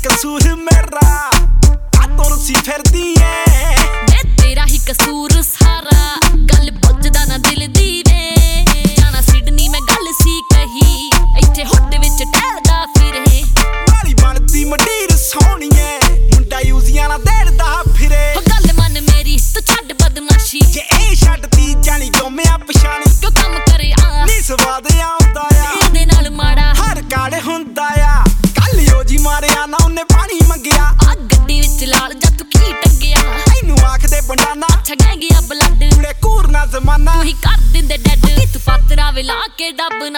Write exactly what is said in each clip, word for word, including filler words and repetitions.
कसूर मेरा तो रुसी फिरदी है वे तेरा ही कसूर सारा गल बुझदा ना दिल दी वे जाना सिडनी मैं गल सी कही इत्थे हुड विच टहलदा फिरे वाली बनदी मंडीर सोहणीए मुंडा यूजियां ना देरदा फिरे ओ गल मन मेरी तू छड्ड बदमाशी जे ए छड्डदी जानी गोमिया पछाणी क्यों कम करे आ नी स्वाद आउंदा आ इहदे नाल माड़ा हर काड़ हुंदा आ कल योजी मारिया ना उन्ने पानी मंगिया आ गड्डी विच लाल जा तू की टंगिया तैनू आखदे बंडाना छगे गया ब्लड कुड़े कूरना जमाना तू ही कर दिंदे डैड तू पातरा विला के डबना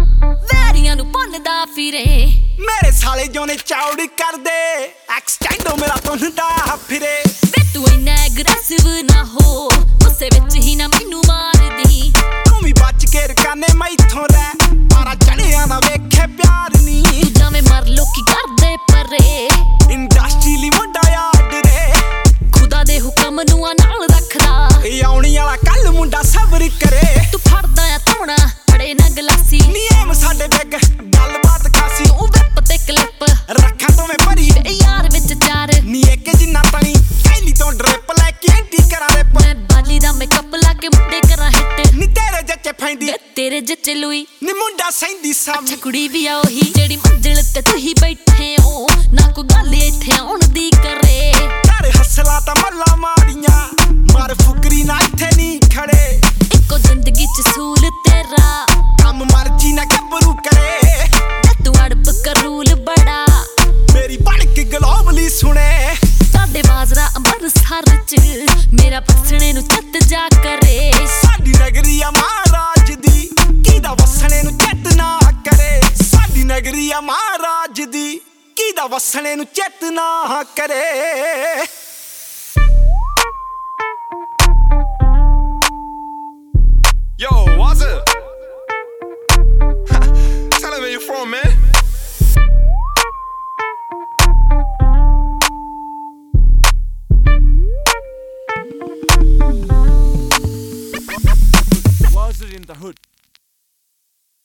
वैरियां नू भुनदा फिरे मेरे साले जोने चौड़ कर दे एक्सटेंडो मेरा तुंदा फिरे वे तू इन्ना एग्रेसिव ना हो गुस्से विच ही ना मैनू मार दी तू भी बच के रकाने मैथों रै तारा चढ़िया ना वेखे प्यार नी तू जावे मर लोकी करदे परे इंडस्ट्री ली मुंडा याद रे खुदा दे हुक्म नू आ नाल रखदा आउणी वाला कल मुंडा सबर करे तू फड़दा आ थोड़ा फड़े ना गलासी नियम साडे बेग गल बात खासी तू विप ते क्लिप रखा तो मैं भरी वे यार विच चार नी एक जिन्ना तनी कैली तो ड्रिप लेके एंटी करा रे मैं बाली दा मेकअप ला के मुंडे करा हिट नी तेरे जच्चे फैंदी वे तेरे जच्चे लुई नी मुंडा सैंदी साम अच्छा कुड़ी भी आ ओही जेड़ी मंजिल ते तू ही बैठे हो ना कोई गल इत्थे आउण दी करे तारे हसला ता मल्ला मारियां मार फुकरी ना इत्थे नी खड़े इको जिंदगी च सूल तेरा कम मर्जी ना गबरू करे तू अड़प करूल बड़ा मेरी बड़क ग्लोबली सुने साडे बाजरा अंबरसर च मेरा पसणे नु चत जा करे साडी नगरी आ महाराज दी कीदा वसणे नु चेत ना करे साडी नगरी आ महाराज दी कीदा वसणे नु चेत ना करे Yo, what's up? Tell me where you from, man. Was it in the hood?